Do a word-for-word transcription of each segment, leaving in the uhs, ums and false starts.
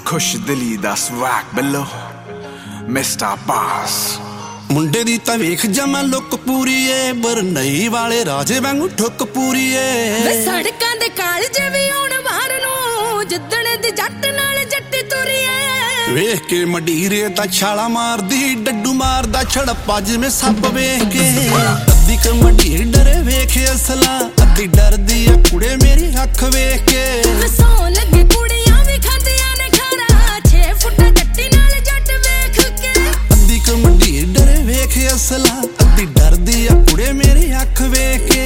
खुश दिली दा स्वैग बिलो मिस्टर बास मुंडे दी तां वेख जमा लुक पूरी ए बरनई वाले राजे वांगू ठुक पूरी ए वे सड़कां दे कालजे वी आउण बाहर नूं जिद्दण दी जट नाल जट्टी तुरी ए वेख के मडीरे दा छाला मारदी डड्डू मारदा छड़प्पा जिवें सप वेख के अद्धी क मडीर डरे वेख असला अद्धी डरदी आ कुड़े मेरी अख वेख के सौ लगे कुड़ियां वी खांदियां ने खारा छे फुट जट्टी नाल जट वेख के अद्धी क मडीर डरे वेख असला अद्धी डरदी आ कुड़े मेरी अख वेख के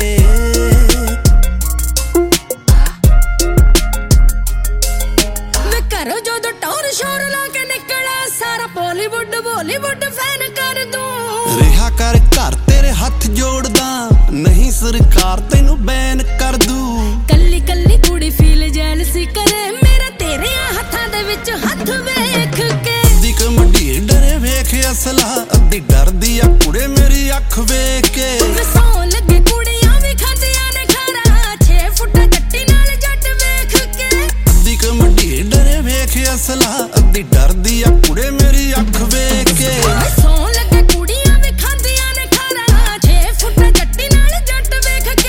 वे करो जो टौर शोर ला के निकला सारा बॉलीवुड बॉलीवुड फैन कर दूं रिहा कर घर तेरे हथ जोड़दा नहीं सरकार तैनू बैन कर दू कल्ली कल्ली कुड़ी फील जैलसी करे मेरा तेरे हत्थां दे विच हत्थ वेख के अद्धी क मडीर डरे वेख असला अद्धी डरदी आ कुड़े मेरी अख वेख के सौ लगे कुड़ियां वी खांदियां ने खारा छे फुट जट्टी नाल जट वेख के अद्धी क मडीर डरे वेख असला अद्धी डरदी आ कुड़े मेरी अख वेख के सौ लगे कुड़ियां वी खांदियां ने खारा छे फुट जट्टी नाल जट वेख के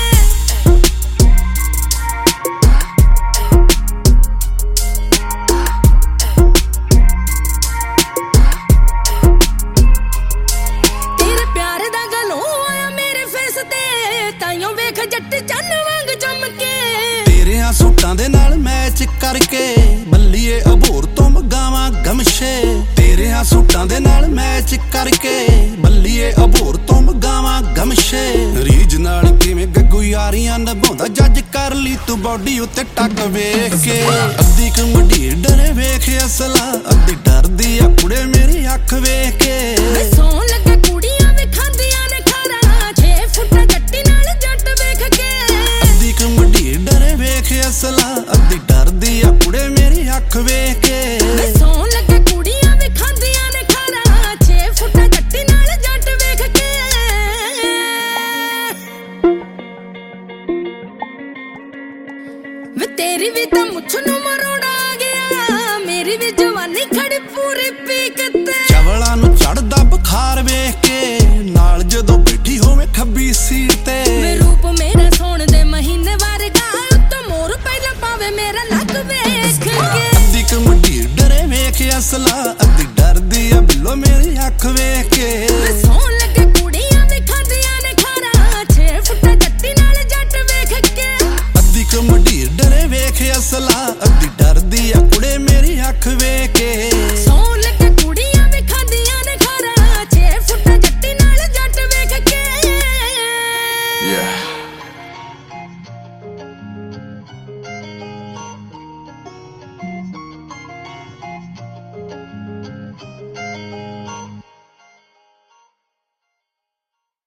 तेरे प्यार दा गलों आया मेरे फेस ते ताइयों वेख जट चन्न वांग चमके तेरे आ सूटां दे नाल मैच करके बल्लीए अबोर तो मगावां गमशे तेरे आ सूटां दे नाल मैच करके बल्लीए अबोर तो मगावां गमशे रीज नाल किवें गग्गू यारियां निभाउंदा जज कर ली तू बॉडी उत्ते टक वेख के अद्धी क मडीर डरे वेख असला अद्धी डरदी आ कुड़े मेरी अख वेख के सौ लगे कुड़ियां वी खांदियां ने खारा छे फुट जट्टी नाल जट वेख के अद्धी क मडीर डरे वेख असला अद्धी डरदी आ कुड़े मेरी अख वेख के सौ लगे कुड़ियां वी खांदियां ने खारा छे फुट जट्टी नाल जट वेख के वे तेरी भी तां मुछ नूं मरोड़ा आ गया मेरी भी जवानी खड़ी पूरी पीक ते चवला नू चढ़दा बुखार वेख के नाल जदों बैठी होवे खब्बी सीट ते वे रूप मेरा सोण दे महीने वर्गा उत्तों मोर पहला पावे मेरा लक वेख के अद्धी क मडीर डरे वेख असला अद्धी डरदी आ बिल्लो मेरी अख वेख के सौ लगे कुड़ियां वी खांदियां ने खारा छे फुट जट्टी नाल जट वेख के अद्धी क मडीर डरे वेख असला अद्धी डरदी आ कुड़े मेरी अख वेख के